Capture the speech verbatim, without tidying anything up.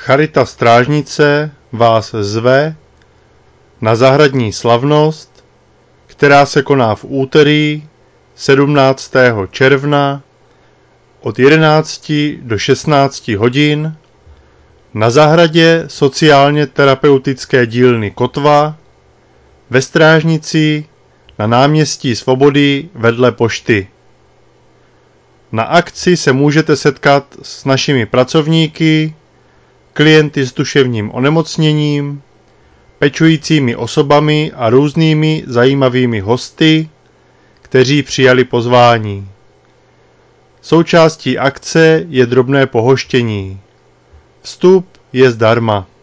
Charita Strážnice vás zve na zahradní slavnost, která se koná v úterý sedmnáctého června od jedenácti do šestnácti hodin na zahradě sociálně terapeutické dílny Kotva ve Strážnici na náměstí Svobody vedle pošty. Na akci se můžete setkat s našimi pracovníky, klienty s duševním onemocněním, pečujícími osobami a různými zajímavými hosty, kteří přijali pozvání. Součástí akce je drobné pohoštění. Vstup je zdarma.